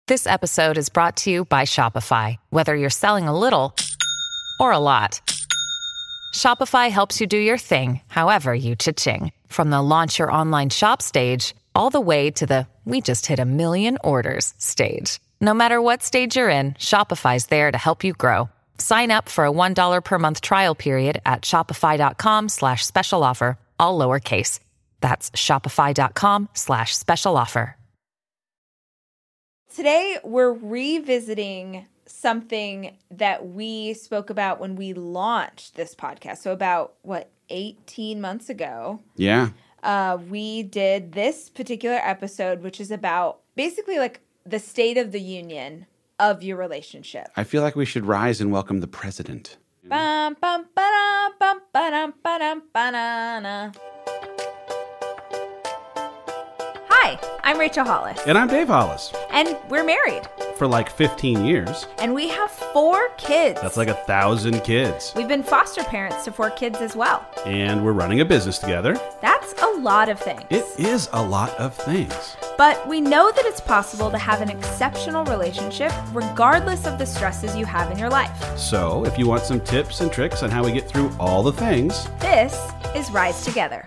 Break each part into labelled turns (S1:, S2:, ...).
S1: This episode is brought to you by Shopify. Whether you're selling a little or a lot, Shopify helps you do your thing, however you cha-ching. From the launch your online shop stage, all the way to the we just hit 1 million orders stage. No matter what stage you're in, Shopify's there to help you grow. Sign up for a $1 per month trial period at shopify.com/special offer, all lowercase. That's shopify.com/special offer.
S2: Today, we're revisiting something that we spoke about when we launched this podcast. So about, 18 months ago?
S3: Yeah.
S2: We did this particular episode, which is about basically like the state of the union of your relationship.
S3: I feel like we should rise and welcome the president.
S2: Bum, bum, ba-dum, bum, ba-dum, ba-dum, ba-na-na. Hi, I'm Rachel Hollis.
S3: And I'm Dave Hollis.
S2: And we're married.
S3: For like 15 years.
S2: And we have 4 kids.
S3: That's like 1,000 kids.
S2: We've been foster parents to 4 kids as well.
S3: And we're running a business together.
S2: That's a lot of things.
S3: It is a lot of things.
S2: But we know that it's possible to have an exceptional relationship regardless of the stresses you have in your life.
S3: So if you want some tips and tricks on how we get through all the things,
S2: this is Rise Together.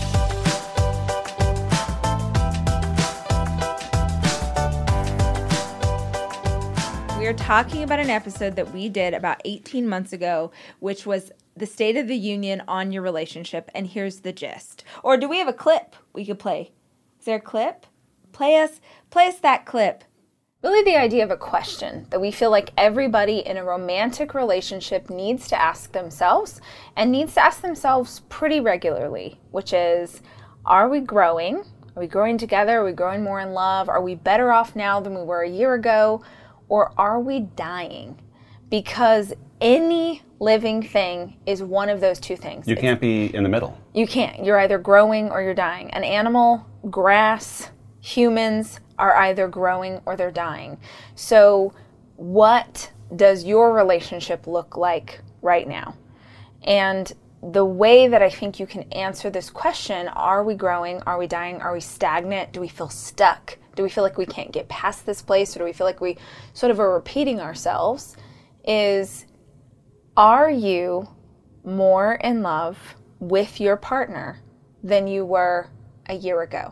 S2: We are talking about an episode that we did about 18 months ago, which was the state of the union on your relationship. And here's the gist. Or do we have a clip we could play? Is there a clip? Play us that clip.
S4: Really the idea of a question that we feel like everybody in a romantic relationship needs to ask themselves and needs to ask themselves pretty regularly, which is, are we growing? Are we growing together? Are we growing more in love? Are we better off now than we were a year ago? Or are we dying? Because any living thing is one of those two things.
S3: you can't be in the middle.
S4: You can't. You're either growing or you're dying. An animal, grass, humans are either growing or they're dying. So what does your relationship look like right now? And the way that I think you can answer this question, are we growing? Are we dying? Are we stagnant? Do we feel stuck? Do we feel like we can't get past this place? Or do we feel like we sort of are repeating ourselves? Is, are you more in love with your partner than you were a year ago?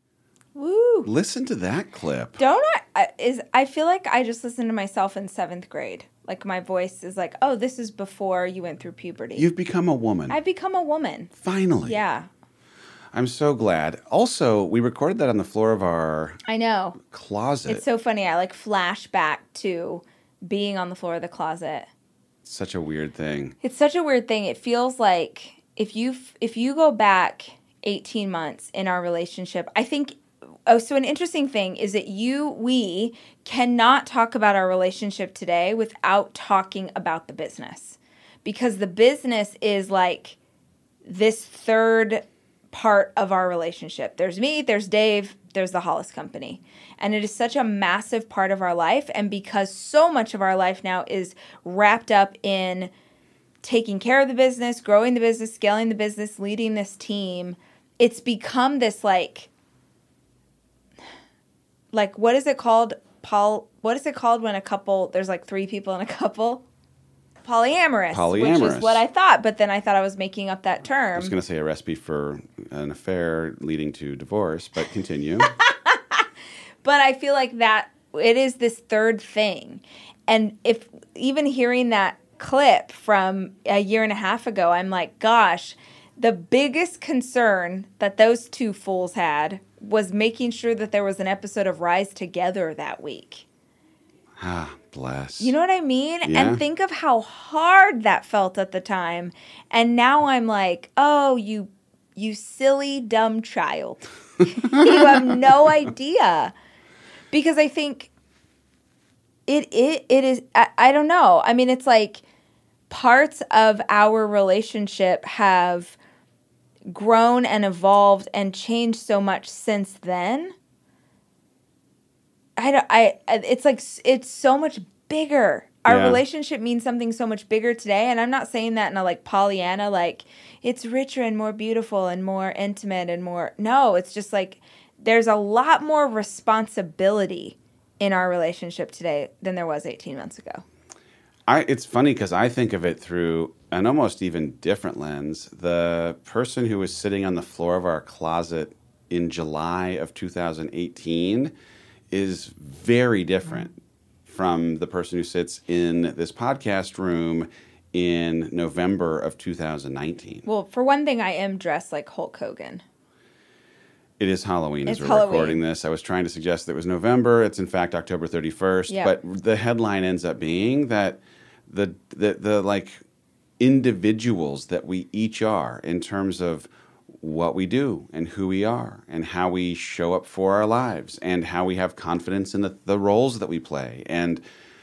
S2: Woo.
S3: Listen to that clip.
S2: Don't I feel like I just listened to myself in 7th grade. Like my voice is like, oh, this is before you went through puberty.
S3: You've become a woman.
S2: I've become a woman.
S3: Finally.
S2: Yeah.
S3: I'm so glad. Also, we recorded that on the floor of our
S2: I know.
S3: closet.
S2: It's so funny. I like flash back to being on the floor of the closet.
S3: Such a weird thing.
S2: It's such a weird thing. It feels like if you go back 18 months in our relationship, I think. Oh, so an interesting thing is that we cannot talk about our relationship today without talking about the business, because the business is like this third part of our relationship. There's me, there's Dave, there's the Hollis Company. And it is such a massive part of our life. And because so much of our life now is wrapped up in taking care of the business, growing the business, scaling the business, leading this team, it's become this like what is it called, Paul? What is it called when a couple, there's like 3 people in a couple? Polyamorous. Which is what I thought, but then I thought I was making up that term.
S3: I was going to say a recipe for an affair leading to divorce, but continue.
S2: But I feel like that it is this third thing. And if even hearing that clip from a year and a half ago, I'm like, gosh, the biggest concern that those 2 fools had was making sure that there was an episode of Rise Together that week.
S3: Ah, bless.
S2: You know what I mean?
S3: Yeah.
S2: And think of how hard that felt at the time. And now I'm like, oh, you silly, dumb child. You have no idea. Because I think it is, I don't know. I mean, it's like parts of our relationship have grown and evolved and changed so much since then. It's like, it's so much bigger. Our relationship means something so much bigger today. And I'm not saying that in a like Pollyanna, like it's richer and more beautiful and more intimate and more, no, it's just like, there's a lot more responsibility in our relationship today than there was 18 months ago?
S3: It's funny because I think of it through an almost even different lens. The person who was sitting on the floor of our closet in July of 2018 is very different from the person who sits in this podcast room in November of 2019.
S2: Well, for one thing, I am dressed like Hulk Hogan.
S3: It is Halloween as
S2: It's
S3: we're
S2: Halloween.
S3: recording this. I was trying to suggest that it was November. It's in fact October 31st.
S2: Yeah.
S3: But the headline ends up being that the like individuals that we each are in terms of what we do and who we are and how we show up for our lives and how we have confidence in the roles that we play and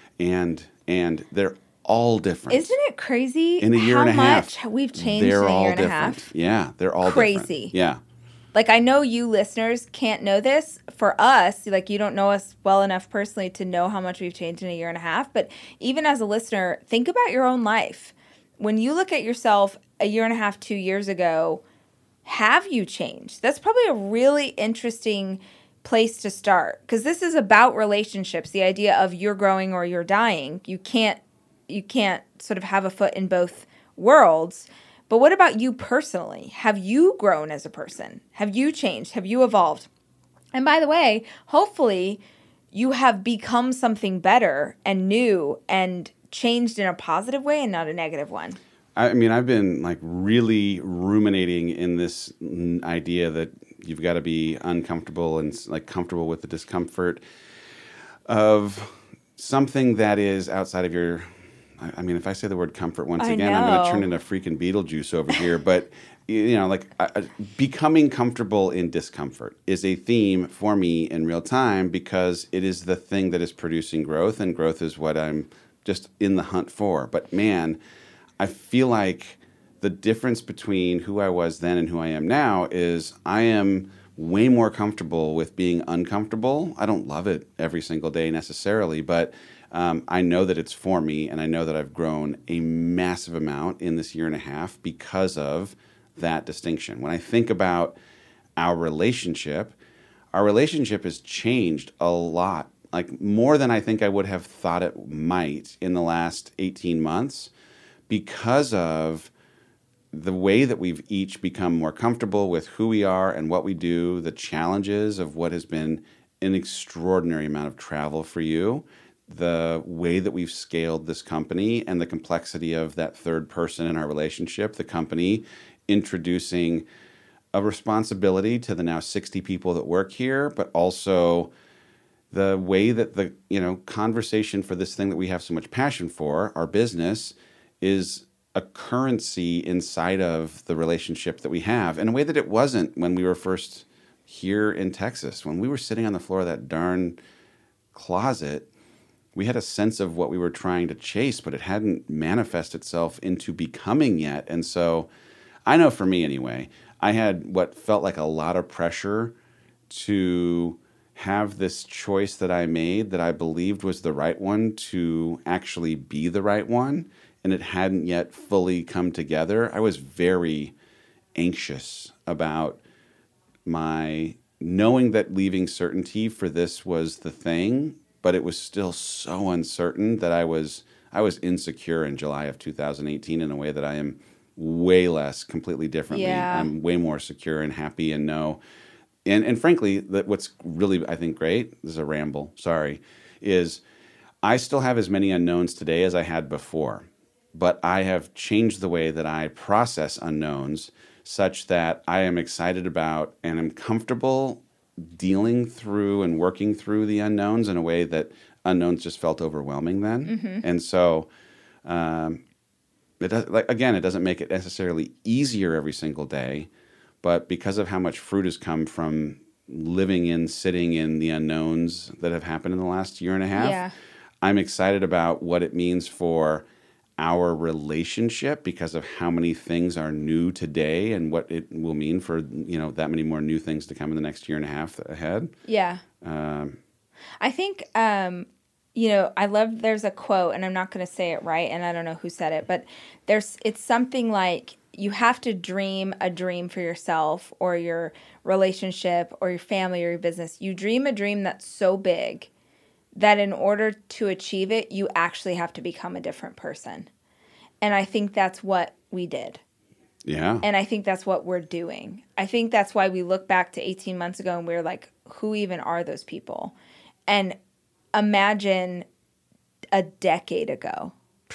S3: they're all different.
S2: Isn't it crazy
S3: In a year
S2: how
S3: and a half,
S2: much we've changed
S3: they're
S2: in a
S3: all
S2: year and a
S3: different.
S2: half?
S3: Yeah, they're all
S2: Crazy.
S3: different. Yeah.
S2: Like, I know you listeners can't know this. For us, like, you don't know us well enough personally to know how much we've changed in a year and a half. But even as a listener, think about your own life. When you look at yourself a year and a half, 2 years ago, have you changed? That's probably a really interesting place to start, because this is about relationships, the idea of you're growing or you're dying. You can't sort of have a foot in both worlds. But what about you personally? Have you grown as a person? Have you changed? Have you evolved? And by the way, hopefully you have become something better and new and changed in a positive way and not a negative one.
S3: I mean, I've been like really ruminating in this idea that you've got to be uncomfortable and like comfortable with the discomfort of something that is outside of your. I mean, if I say the word comfort once again, I'm going to turn into freaking Beetlejuice over here. But, you know, like becoming comfortable in discomfort is a theme for me in real time because it is the thing that is producing growth, and growth is what I'm just in the hunt for. But, man, I feel like the difference between who I was then and who I am now is I am way more comfortable with being uncomfortable. I don't love it every single day necessarily, but I know that it's for me, and I know that I've grown a massive amount in this year and a half because of that distinction. When I think about our relationship has changed a lot, like more than I think I would have thought it might in the last 18 months because of the way that we've each become more comfortable with who we are and what we do, the challenges of what has been an extraordinary amount of travel for you, the way that we've scaled this company and the complexity of that third person in our relationship, the company introducing a responsibility to the now 60 people that work here, but also the way that the conversation for this thing that we have so much passion for, our business, is a currency inside of the relationship that we have in a way that it wasn't when we were first here in Texas. When we were sitting on the floor of that darn closet, we had a sense of what we were trying to chase, but it hadn't manifested itself into becoming yet. And so I know for me anyway, I had what felt like a lot of pressure to have this choice that I made that I believed was the right one to actually be the right one, and it hadn't yet fully come together. I was very anxious about my knowing that leaving certainty for this was the thing, but it was still so uncertain that I was insecure in July of 2018 in a way that I am way less, completely differently.
S2: Yeah.
S3: I'm way more secure and happy and know. And frankly, what's really, I think, great, this is a ramble, sorry, is I still have as many unknowns today as I had before, but I have changed the way that I process unknowns such that I am excited about and am comfortable dealing through and working through the unknowns in a way that unknowns just felt overwhelming then. Mm-hmm. And so, it doesn't make it necessarily easier every single day, but because of how much fruit has come from sitting in the unknowns that have happened in the last year and a half, I'm excited about what it means for our relationship because of how many things are new today and what it will mean for, that many more new things to come in the next year and a half ahead.
S2: Yeah. I think, I love, there's a quote, and I'm not going to say it right, and I don't know who said it, but it's something like, you have to dream a dream for yourself or your relationship or your family or your business. You dream a dream that's so big that in order to achieve it, you actually have to become a different person. And I think that's what we did.
S3: Yeah.
S2: And I think that's what we're doing. I think that's why we look back to 18 months ago and we're like, who even are those people? And imagine a decade ago.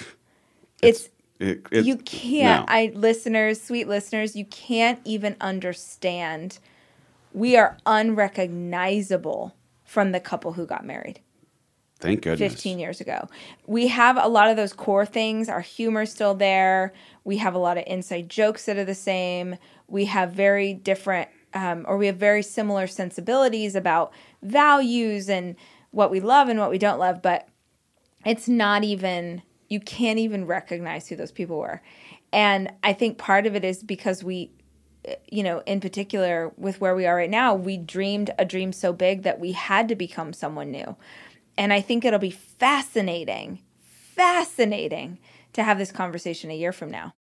S2: You can't, sweet listeners, you can't even understand. We are unrecognizable from the couple who got married.
S3: Thank goodness.
S2: 15 years ago. We have a lot of those core things. Our humor's still there. We have a lot of inside jokes that are the same. We have very different, we have very similar sensibilities about values and what we love and what we don't love. But it's not even, you can't even recognize who those people were. And I think part of it is because we, in particular with where we are right now, we dreamed a dream so big that we had to become someone new. And I think it'll be fascinating to have this conversation a year from now.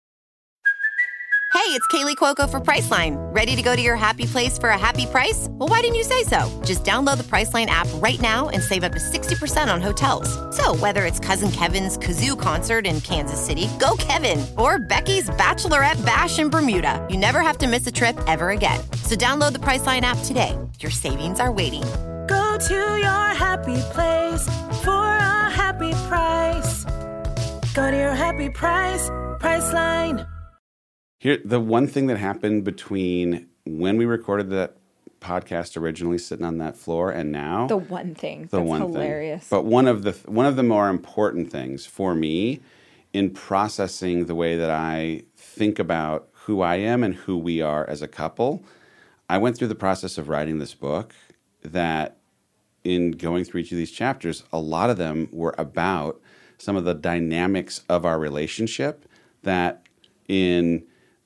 S5: Hey, it's Kaylee Cuoco for Priceline. Ready to go to your happy place for a happy price? Well, why didn't you say so? Just download the Priceline app right now and save up to 60% on hotels. So whether it's Cousin Kevin's Kazoo Concert in Kansas City, go Kevin, or Becky's Bachelorette Bash in Bermuda, you never have to miss a trip ever again. So download the Priceline app today. Your savings are waiting.
S6: Go to your happy place for a happy price. Go to your happy price, Priceline.
S3: Here, the one thing that happened between when we recorded that podcast originally, sitting on that floor, and now,
S2: the one thing that's hilarious.
S3: But one of the more important things for me in processing the way that I think about who I am and who we are as a couple, I went through the process of writing this book. That in going through each of these chapters, a lot of them were about some of the dynamics of our relationship, that in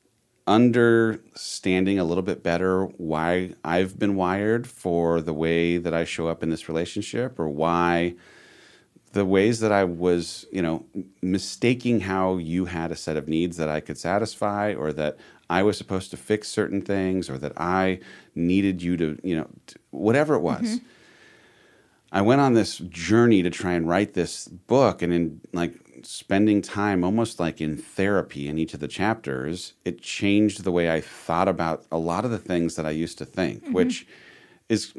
S3: understanding a little bit better why I've been wired for the way that I show up in this relationship, or why the ways that I was, mistaking how you had a set of needs that I could satisfy, or that I was supposed to fix certain things, or that I needed you to, whatever it was. Mm-hmm. I went on this journey to try and write this book, and in spending time almost like in therapy in each of the chapters, it changed the way I thought about a lot of the things that I used to think, mm-hmm. which is,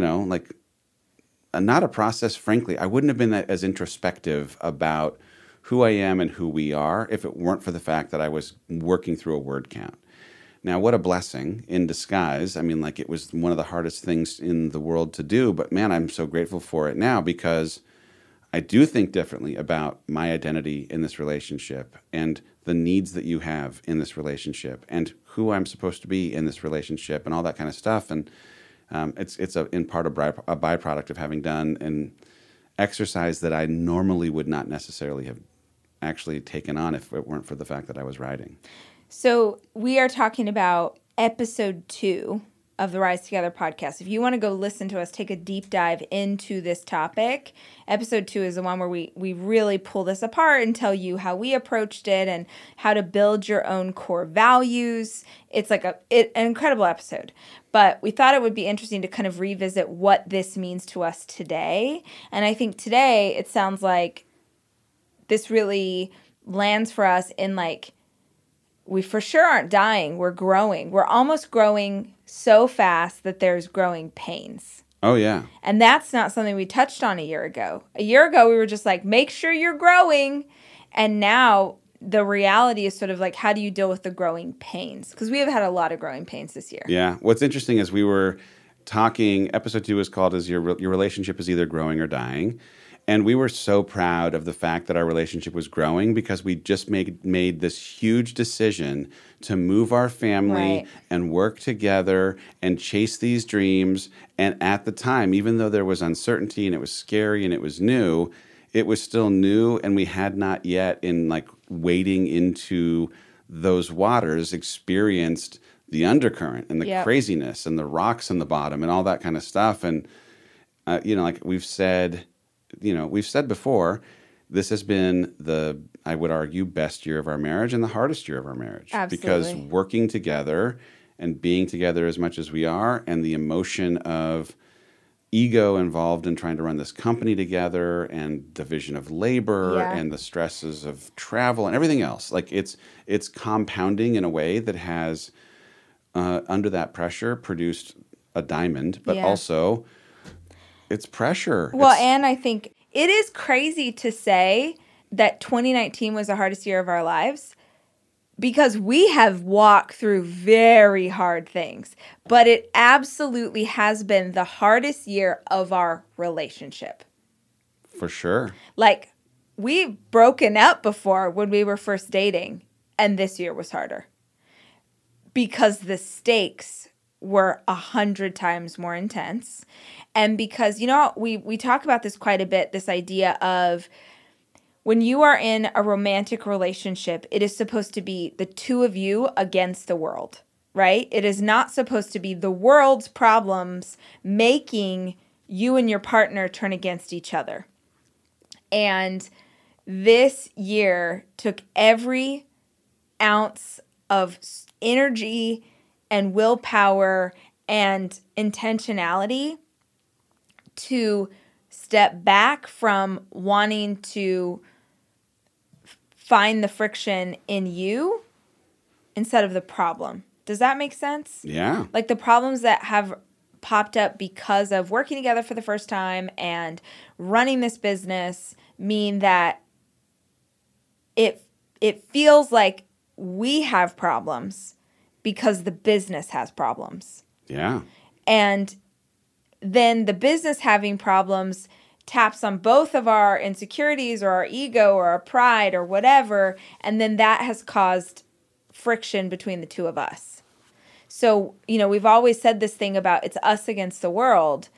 S3: not a process, frankly. I wouldn't have been as introspective about who I am and who we are if it weren't for the fact that I was working through a word count. Now, what a blessing in disguise. I mean, it was one of the hardest things in the world to do, but man, I'm so grateful for it now, because I do think differently about my identity in this relationship, and the needs that you have in this relationship, and who I'm supposed to be in this relationship, and all that kind of stuff. And it's in part a byproduct of having done an exercise that I normally would not necessarily have actually taken on if it weren't for the fact that I was writing.
S2: So we are talking about episode 2 of the Rise Together podcast. If you want to go listen to us take a deep dive into this topic, episode 2 is the one where we really pull this apart and tell you how we approached it and how to build your own core values. It's an incredible episode. But we thought it would be interesting to kind of revisit what this means to us today. And I think today it sounds like this really lands for us in we for sure aren't dying. We're growing. We're almost growing so fast that there's growing pains.
S3: Oh, yeah.
S2: And that's not something we touched on a year ago. A year ago, we were just make sure you're growing. And now the reality is sort of how do you deal with the growing pains? Because we have had a lot of growing pains this year.
S3: Yeah. What's interesting is we were talking, episode 2 is called Your Relationship is Either Growing or Dying. And we were so proud of the fact that our relationship was growing, because we just made this huge decision to move our family and work together and chase these dreams. And at the time, even though there was uncertainty and it was scary and it was new, it was still new, and we had not yet, in wading into those waters, experienced the undercurrent and the craziness and the rocks in the bottom and all that kind of stuff. And, we've said before, this has been I would argue, best year of our marriage and the hardest year of our marriage.
S2: Absolutely.
S3: Because working together and being together as much as we are, and the emotion of ego involved in trying to run this company together and division of labor and the stresses of travel and everything else. Like it's compounding in a way that has, under that pressure, produced a diamond, but also it's pressure.
S2: Well, and I think it is crazy to say that 2019 was the hardest year of our lives, because we have walked through very hard things, but it absolutely has been the hardest year of our relationship.
S3: For sure.
S2: Like, we've broken up before when we were first dating, and this year was harder because the stakes were 100 times more intense. And because, you know, we talk about this quite a bit, this idea of when you are in a romantic relationship, it is supposed to be the two of you against the world, right? It is not supposed to be the world's problems making you and your partner turn against each other. And this year took every ounce of energy and willpower and intentionality to step back from wanting to find the friction in you instead of the problem. Does that make sense?
S3: Yeah.
S2: Like the problems that have popped up because of working together for the first time and running this business mean that it feels like we have problems because the business has problems.
S3: Yeah.
S2: And then the business having problems taps on both of our insecurities or our ego or our pride or whatever, and then that has caused friction between the two of us. So, you know, we've always said this thing about it's us against the world,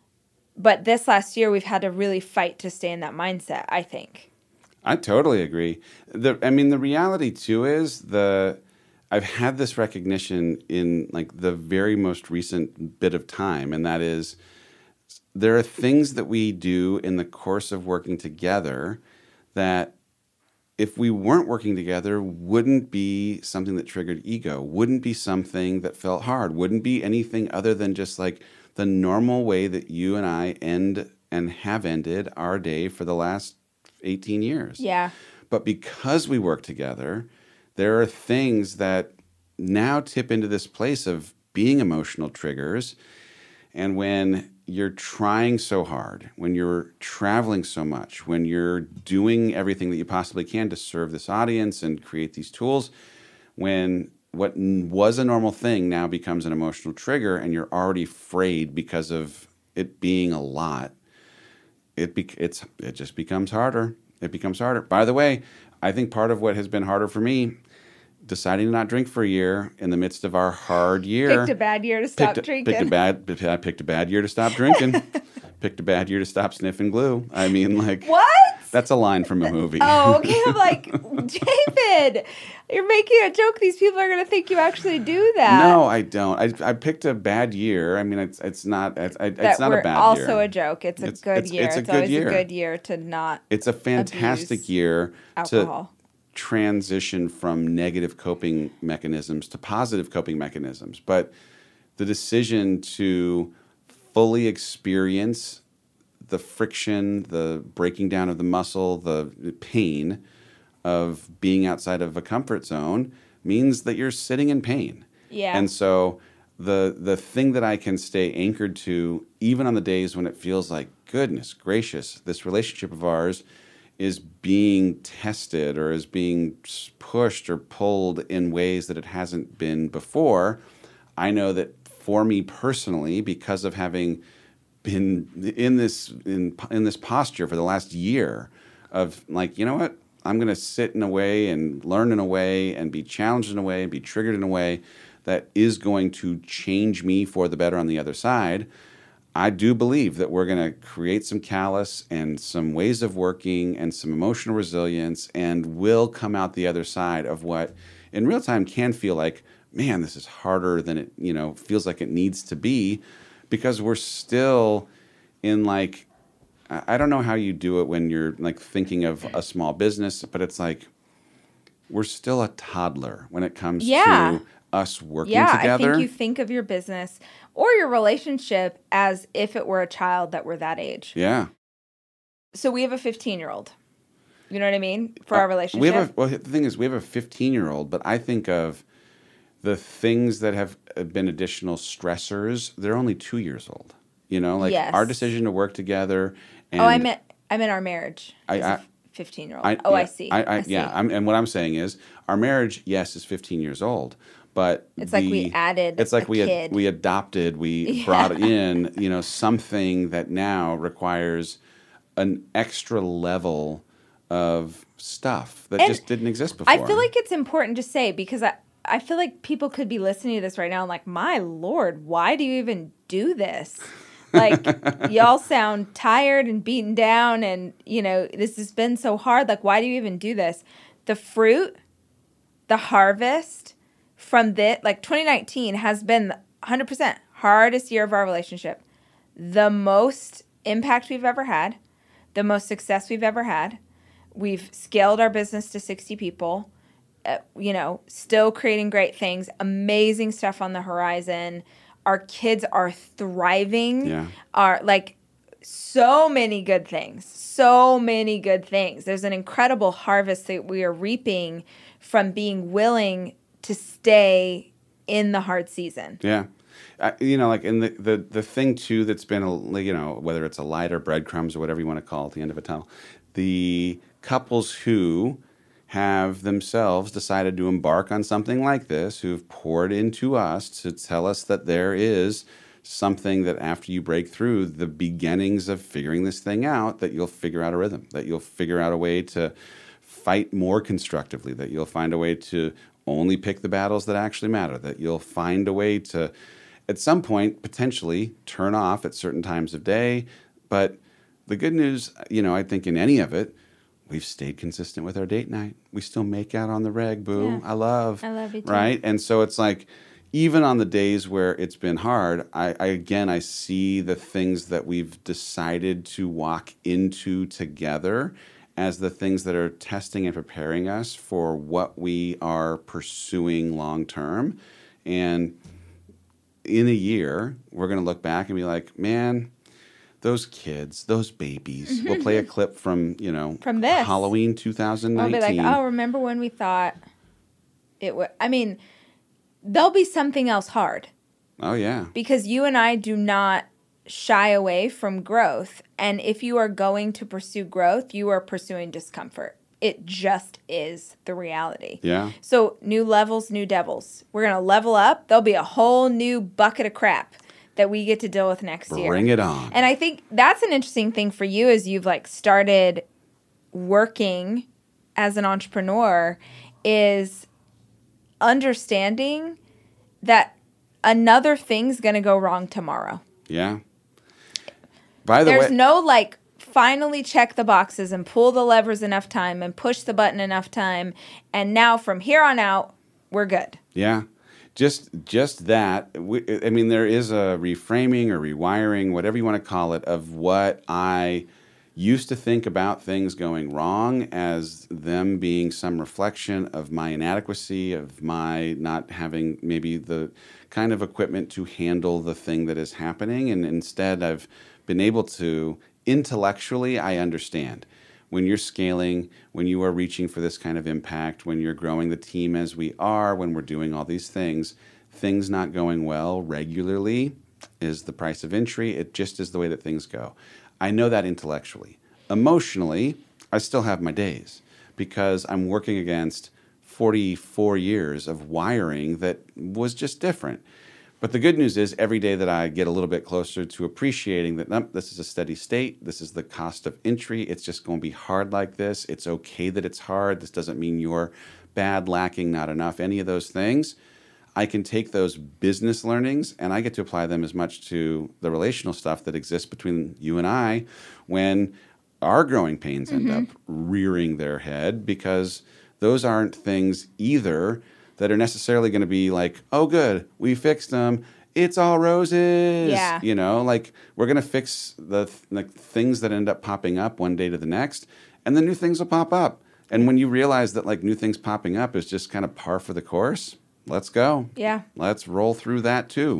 S2: but this last year we've had to really fight to stay in that mindset, I think.
S3: I totally agree. The reality too is I've had this recognition in like the very most recent bit of time, and that is there are things that we do in the course of working together that if we weren't working together wouldn't be something that triggered ego, wouldn't be something that felt hard, wouldn't be anything other than just like the normal way that you and I end and have ended our day for the last 18 years.
S2: Yeah.
S3: But because we work together, there are things that now tip into this place of being emotional triggers. And when you're trying so hard, when you're traveling so much, when you're doing everything that you possibly can to serve this audience and create these tools, when what was a normal thing now becomes an emotional trigger and you're already frayed because of it being a lot, it just becomes harder. It becomes harder. By the way, I think part of what has been harder for me, deciding to not drink for a year in the midst of our hard year.
S2: Picked a bad year to stop drinking.
S3: I picked a bad year to stop drinking. Picked a bad year to stop sniffing glue. I mean, like...
S2: What?
S3: That's a line from a movie.
S2: Oh, okay. I'm like, David, you're making a joke. These people are going to think you actually do that.
S3: No, I don't. I picked a bad year. I mean, it's not a bad year.
S2: Also a joke. It's a good year.
S3: It's
S2: always
S3: year.
S2: a good year to not
S3: It's a fantastic year
S2: alcohol.
S3: To transition from negative coping mechanisms to positive coping mechanisms. But the decision to fully experience the friction, the breaking down of the muscle, the pain of being outside of a comfort zone means that you're sitting in pain.
S2: Yeah.
S3: And so the thing that I can stay anchored to, even on the days when it feels like, goodness gracious, this relationship of ours is being tested or is being pushed or pulled in ways that it hasn't been before, I know that for me personally, because of having been in this posture for the last year of like, you know what, I'm going to sit in a way and learn in a way and be challenged in a way and be triggered in a way that is going to change me for the better on the other side. I do believe that we're going to create some callus and some ways of working and some emotional resilience, and will come out the other side of what in real time can feel like, man, this is harder than it, feels like it needs to be, because we're still in like, I don't know how you do it when you're like thinking of a small business, but it's like we're still a toddler when it comes to us working together.
S2: I think you think of your business. or your relationship as if it were a child that were that age.
S3: Yeah.
S2: So we have a 15-year-old. You know what I mean? For our relationship.
S3: The thing is, we have a 15-year-old, but I think of the things that have been additional stressors. They're only 2 years old. Like
S2: Yes.
S3: our decision to work together. And
S2: I meant our marriage.
S3: I
S2: 15-year-old.
S3: I
S2: see.
S3: I see. Yeah. And what I'm saying is, our marriage, yes, is 15 years old, but
S2: It's like we added
S3: It's like
S2: a
S3: we
S2: kid.
S3: we adopted. We brought in, something that now requires an extra level of stuff that just didn't exist before.
S2: I feel like it's important to say, because I feel like people could be listening to this right now and like, my Lord, why do you even do this? Like, y'all sound tired and beaten down, and, this has been so hard. Like, why do you even do this? The fruit, the harvest from this, like 2019 has been 100% hardest year of our relationship. The most impact we've ever had, the most success we've ever had. We've scaled our business to 60 people, still creating great things, amazing stuff on the horizon. Our kids are thriving.
S3: Yeah.
S2: Are like so many good things. So many good things. There's an incredible harvest that we are reaping from being willing to stay in the hard season.
S3: Yeah. Like, and the thing too that's been, whether it's a light or breadcrumbs or whatever you want to call it at the end of a tunnel, the couples who have themselves decided to embark on something like this, who've poured into us to tell us that there is something that after you break through the beginnings of figuring this thing out, that you'll figure out a rhythm, that you'll figure out a way to fight more constructively, that you'll find a way to only pick the battles that actually matter, that you'll find a way to, at some point, potentially turn off at certain times of day. But the good news, I think in any of it, we've stayed consistent with our date night. We still make out on the reg, boo.
S2: Yeah.
S3: I love
S2: you too.
S3: Right? And so it's like, even on the days where it's been hard, I see the things that we've decided to walk into together as the things that are testing and preparing us for what we are pursuing long term. And in a year, we're going to look back and be like, man, those kids, those babies. We'll play a clip from
S2: From this.
S3: Halloween 2019.
S2: I'll be like, oh, remember when we thought it would? I mean, there'll be something else hard.
S3: Oh, yeah.
S2: Because you and I do not shy away from growth. And if you are going to pursue growth, you are pursuing discomfort. It just is the reality.
S3: Yeah.
S2: So new levels, new devils. We're going to level up. There'll be a whole new bucket of crap that we get to deal with next year.
S3: Bring it on.
S2: And I think that's an interesting thing for you as you've started working as an entrepreneur, is understanding that another thing's going to go wrong tomorrow.
S3: Yeah. By the way,
S2: there's no finally check the boxes and pull the levers enough time and push the button enough time, and now from here on out we're good.
S3: Yeah. Just that. There is a reframing or rewiring, whatever you want to call it, of what I used to think about things going wrong as them being some reflection of my inadequacy, of my not having maybe the kind of equipment to handle the thing that is happening. And instead, I've been able to, intellectually, I understand. When you're scaling, when you are reaching for this kind of impact, when you're growing the team as we are, when we're doing all these things not going well regularly is the price of entry. It just is the way that things go. I know that intellectually. Emotionally, I still have my days because I'm working against 44 years of wiring that was just different. But the good news is every day that I get a little bit closer to appreciating that this is a steady state, this is the cost of entry, it's just going to be hard like this, it's okay that it's hard, this doesn't mean you're bad, lacking, not enough, any of those things. I can take those business learnings and I get to apply them as much to the relational stuff that exists between you and I when our growing pains end up rearing their head, because those aren't things either that are necessarily going to be like, oh, good, we fixed them, it's all roses.
S2: Yeah.
S3: We're going to fix the things that end up popping up one day to the next, and then new things will pop up. And when you realize that new things popping up is just kind of par for the course, let's go.
S2: Yeah.
S3: Let's roll through that too.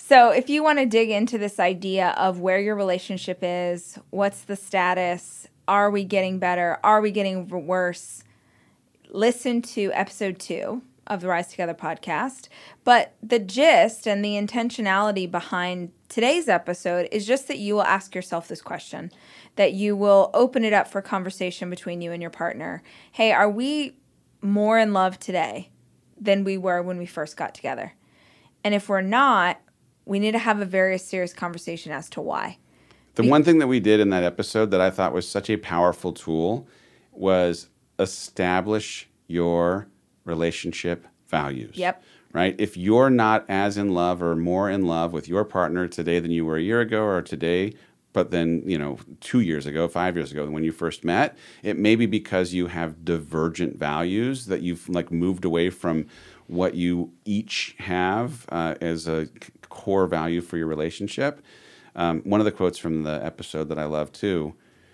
S2: So if you want to dig into this idea of where your relationship is, what's the status, are we getting better, are we getting worse, listen to episode 2 of the Rise Together podcast. But the gist and the intentionality behind today's episode is just that you will ask yourself this question, that you will open it up for conversation between you and your partner. Hey, are we more in love today than we were when we first got together? And if we're not, we need to have a very serious conversation as to why.
S3: The one thing that we did in that episode that I thought was such a powerful tool was establish your relationship values.
S2: Yep.
S3: Right? If you're not as in love or more in love with your partner today than you were a year ago or today, but then, 2 years ago, 5 years ago, when you first met, it may be because you have divergent values that you've moved away from what you each have as a core value for your relationship. One of the quotes from the episode that I love too,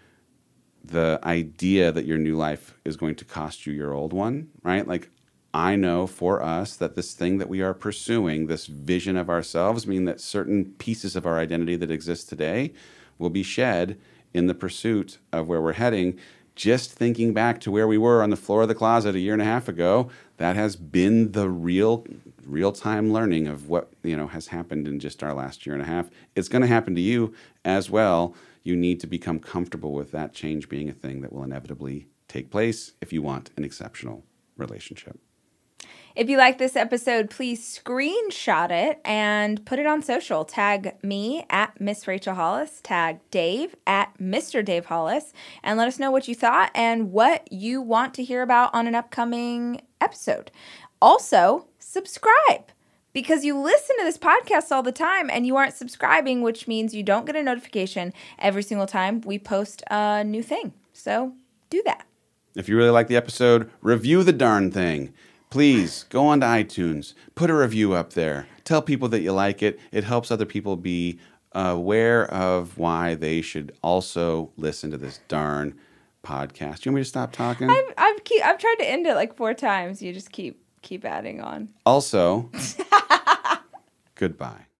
S3: the idea that your new life is going to cost you your old one, right? I know for us that this thing that we are pursuing, this vision of ourselves, mean that certain pieces of our identity that exist today will be shed in the pursuit of where we're heading. Just thinking back to where we were on the floor of the closet a year and a half ago, that has been the real-time learning of what has happened in just our last year and a half. It's going to happen to you as well. You need to become comfortable with that change being a thing that will inevitably take place if you want an exceptional relationship.
S2: If you like this episode, please screenshot it and put it on social. Tag me at Miss Rachel Hollis, tag Dave at Mr. Dave Hollis, and let us know what you thought and what you want to hear about on an upcoming episode. Also, subscribe, because you listen to this podcast all the time and you aren't subscribing, which means you don't get a notification every single time we post a new thing. So do that.
S3: If you really like the episode, review the darn thing. Please go on to iTunes, put a review up there. Tell people that you like it. It helps other people be aware of why they should also listen to this darn podcast. Do you want me to stop talking?
S2: I've tried to end it 4 times. You just keep adding on.
S3: Also, goodbye.